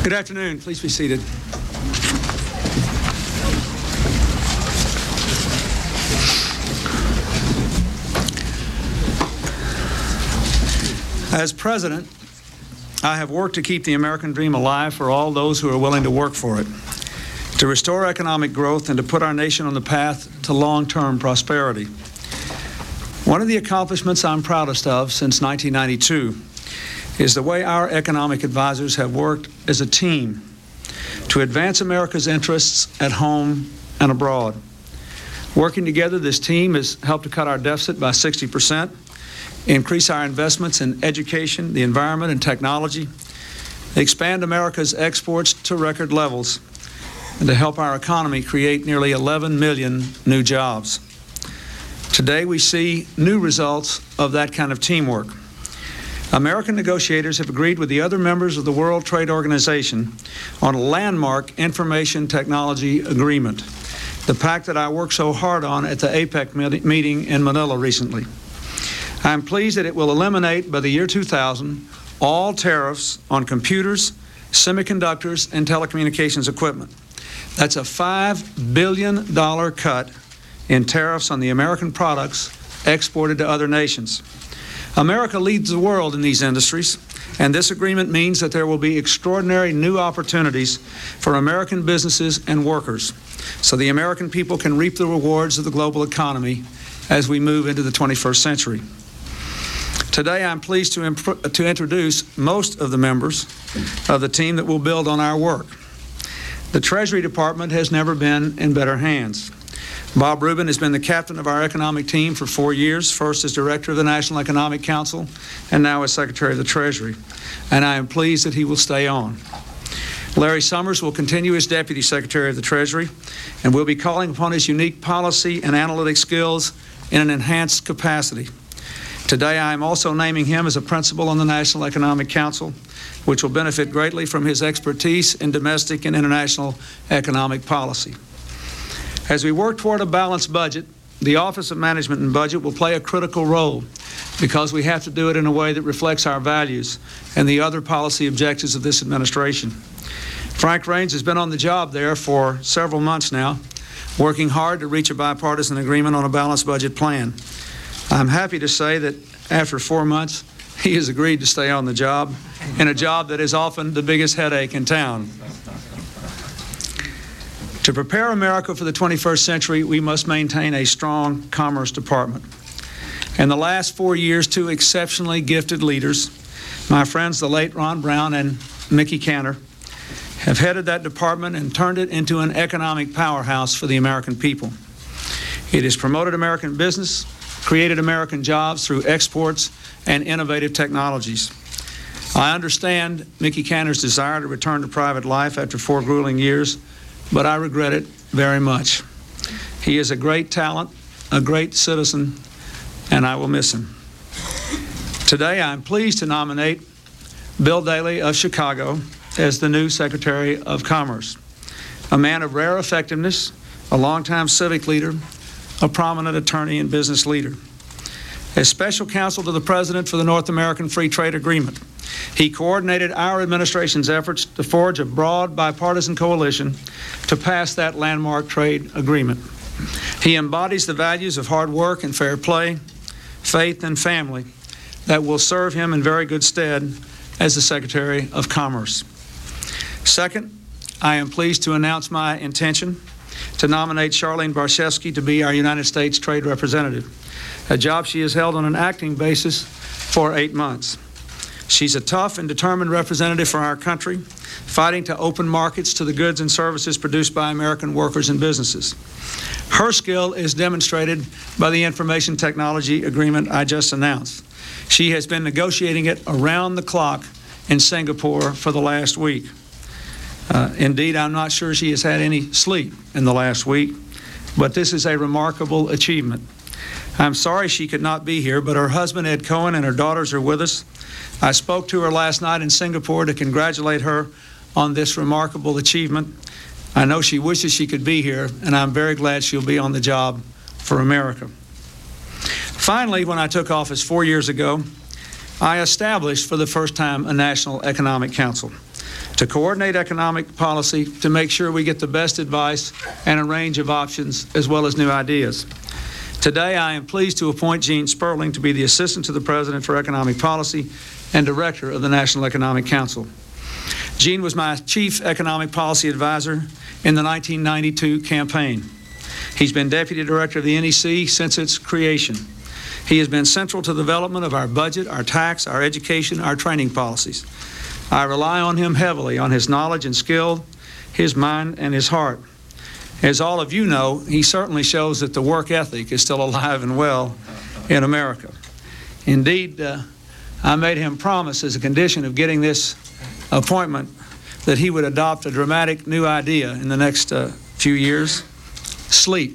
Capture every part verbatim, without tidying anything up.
Good afternoon. Please be seated. As president, I have worked to keep the American dream alive for all those who are willing to work for it, to restore economic growth and to put our nation on the path to long-term prosperity. One of the accomplishments I'm proudest of since nineteen ninety-two is the way our economic advisors have worked as a team to advance America's interests at home and abroad. Working together, this team has helped to cut our deficit by sixty percent, increase our investments in education, the environment, and technology, expand America's exports to record levels, and to help our economy create nearly eleven million new jobs. Today, we see new results of that kind of teamwork. American negotiators have agreed with the other members of the World Trade Organization on a landmark information technology agreement, the pact that I worked so hard on at the APEC meeting in Manila recently. I'm pleased that it will eliminate, by the year two thousand, all tariffs on computers, semiconductors, and telecommunications equipment. That's a five billion dollar cut in tariffs on the American products exported to other nations. America leads the world in these industries, and this agreement means that there will be extraordinary new opportunities for American businesses and workers, so the American people can reap the rewards of the global economy as we move into the twenty-first century. Today, I'm pleased to, imp- to introduce most of the members of the team that will build on our work. The Treasury Department has never been in better hands. Bob Rubin has been the captain of our economic team for four years, first as director of the National Economic Council and now as Secretary of the Treasury, and I am pleased that he will stay on. Larry Summers will continue as Deputy Secretary of the Treasury and will be calling upon his unique policy and analytic skills in an enhanced capacity. Today, I am also naming him as a principal on the National Economic Council, which will benefit greatly from his expertise in domestic and international economic policy. As we work toward a balanced budget, the Office of Management and Budget will play a critical role because we have to do it in a way that reflects our values and the other policy objectives of this administration. Frank Raines has been on the job there for several months now, working hard to reach a bipartisan agreement on a balanced budget plan. I'm happy to say that after four months, he has agreed to stay on the job, in a job that is often the biggest headache in town. To prepare America for the twenty-first century, we must maintain a strong Commerce Department. In the last four years, two exceptionally gifted leaders, my friends, the late Ron Brown and Mickey Kantor, have headed that department and turned it into an economic powerhouse for the American people. It has promoted American business, created American jobs through exports and innovative technologies. I understand Mickey Kantor's desire to return to private life after four grueling years, but I regret it very much. He is a great talent, a great citizen, and I will miss him. Today, I'm pleased to nominate Bill Daley of Chicago as the new Secretary of Commerce, a man of rare effectiveness, a longtime civic leader, a prominent attorney and business leader. As special counsel to the President for the North American Free Trade Agreement, he coordinated our administration's efforts to forge a broad bipartisan coalition to pass that landmark trade agreement. He embodies the values of hard work and fair play, faith and family that will serve him in very good stead as the Secretary of Commerce. Second, I am pleased to announce my intention to nominate Charlene Barshefsky to be our United States Trade Representative, a job she has held on an acting basis for eight months. She's a tough and determined representative for our country, fighting to open markets to the goods and services produced by American workers and businesses. Her skill is demonstrated by the information technology agreement I just announced. She has been negotiating it around the clock in Singapore for the last week. Uh, indeed, I'm not sure she has had any sleep in the last week, but this is a remarkable achievement. I'm sorry she could not be here, but her husband, Ed Cohen, and her daughters are with us. I spoke to her last night in Singapore to congratulate her on this remarkable achievement. I know she wishes she could be here, and I'm very glad she'll be on the job for America. Finally, when I took office four years ago, I established for the first time a National Economic Council, to coordinate economic policy, to make sure we get the best advice and a range of options as well as new ideas. Today, I am pleased to appoint Gene Sperling to be the Assistant to the President for Economic Policy and Director of the National Economic Council. Gene was my Chief Economic Policy Advisor in the nineteen ninety-two campaign. He's been Deputy Director of the N E C since its creation. He has been central to the development of our budget, our tax, our education, our training policies. I rely on him heavily, on his knowledge and skill, his mind and his heart. As all of you know, he certainly shows that the work ethic is still alive and well in America. Indeed, uh, I made him promise as a condition of getting this appointment that he would adopt a dramatic new idea in the next uh, few years: sleep.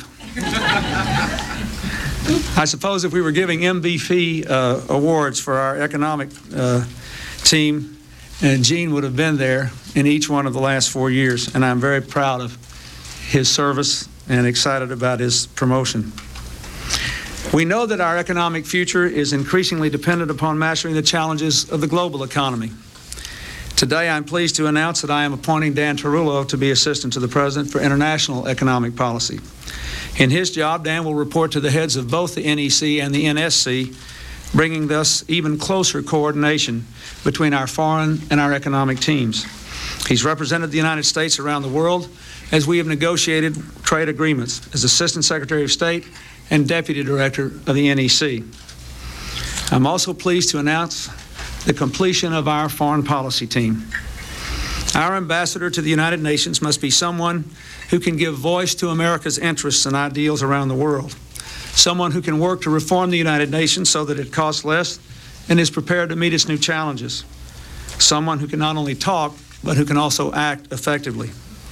I suppose if we were giving M V P uh, awards for our economic uh, team, and Gene would have been there in each one of the last four years, and I'm very proud of his service and excited about his promotion. We know that our economic future is increasingly dependent upon mastering the challenges of the global economy. Today, I'm pleased to announce that I am appointing Dan Tarullo to be Assistant to the President for International Economic Policy. In his job, Dan will report to the heads of both the N E C and the N S C, bringing thus even closer coordination between our foreign and our economic teams. He's represented the United States around the world as we have negotiated trade agreements as Assistant Secretary of State and Deputy Director of the N E C. I'm also pleased to announce the completion of our foreign policy team. Our ambassador to the United Nations must be someone who can give voice to America's interests and ideals around the world, someone who can work to reform the United Nations so that it costs less and is prepared to meet its new challenges, someone who can not only talk, but who can also act effectively.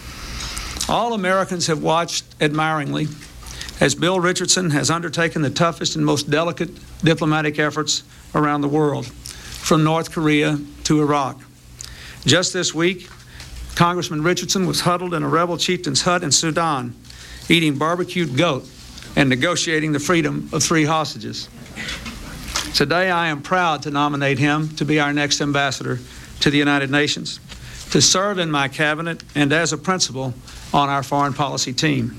All Americans have watched admiringly as Bill Richardson has undertaken the toughest and most delicate diplomatic efforts around the world, from North Korea to Iraq. Just this week, Congressman Richardson was huddled in a rebel chieftain's hut in Sudan, eating barbecued goat and negotiating the freedom of three hostages. Today, I am proud to nominate him to be our next ambassador to the United Nations, to serve in my cabinet and as a principal on our foreign policy team.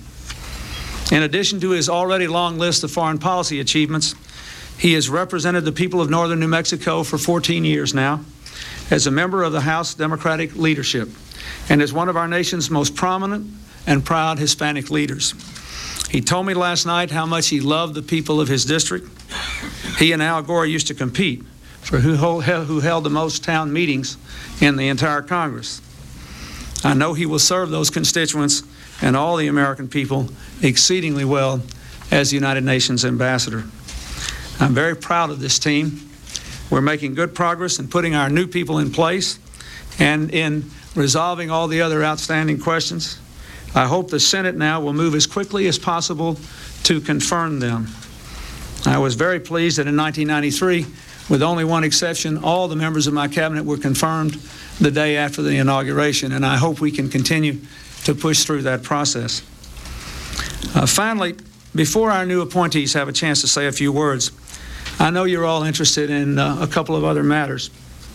In addition to his already long list of foreign policy achievements, he has represented the people of northern New Mexico for fourteen years now as a member of the House Democratic leadership and as one of our nation's most prominent and proud Hispanic leaders. He told me last night how much he loved the people of his district. He and Al Gore used to compete for who, who held the most town meetings in the entire Congress. I know he will serve those constituents and all the American people exceedingly well as the United Nations ambassador. I'm very proud of this team. We're making good progress in putting our new people in place and in resolving all the other outstanding questions. I hope the Senate now will move as quickly as possible to confirm them. I was very pleased that in nineteen ninety-three, with only one exception, all the members of my cabinet were confirmed the day after the inauguration, and I hope we can continue to push through that process. Uh, finally, before our new appointees have a chance to say a few words, I know you're all interested in uh, a couple of other matters.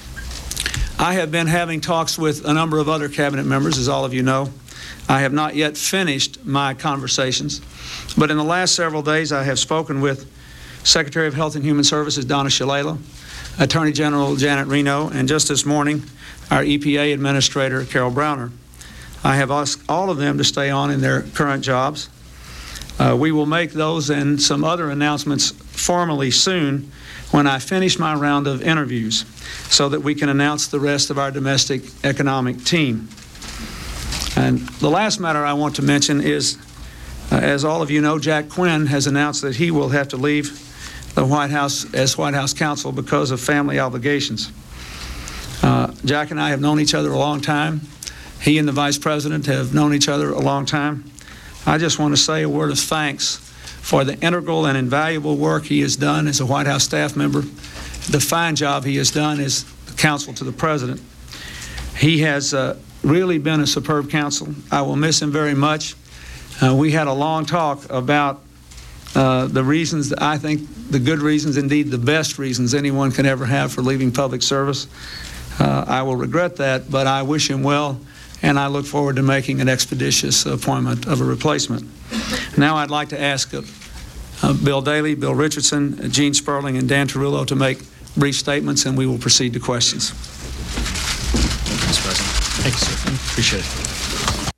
I have been having talks with a number of other cabinet members, as all of you know. I have not yet finished my conversations, but in the last several days I have spoken with Secretary of Health and Human Services Donna Shalala, Attorney General Janet Reno, and just this morning, our E P A Administrator Carol Browner. I have asked all of them to stay on in their current jobs. Uh, we will make those and some other announcements formally soon when I finish my round of interviews so that we can announce the rest of our domestic economic team. And the last matter I want to mention is, uh, as all of you know, Jack Quinn has announced that he will have to leave the White House as White House counsel because of family obligations. Uh, Jack and I have known each other a long time. He and the Vice President have known each other a long time. I just want to say a word of thanks for the integral and invaluable work he has done as a White House staff member, the fine job he has done as counsel to the President. He has uh, really been a superb counsel. I will miss him very much. Uh, we had a long talk about uh, the reasons, that I think the good reasons, indeed the best reasons anyone can ever have for leaving public service. Uh, I will regret that, but I wish him well, and I look forward to making an expeditious appointment of a replacement. Now I'd like to ask uh, uh, Bill Daley, Bill Richardson, uh, Gene Sperling, and Dan Tarullo to make brief statements, and we will proceed to questions. Mister President. Thank you, sir. Appreciate it.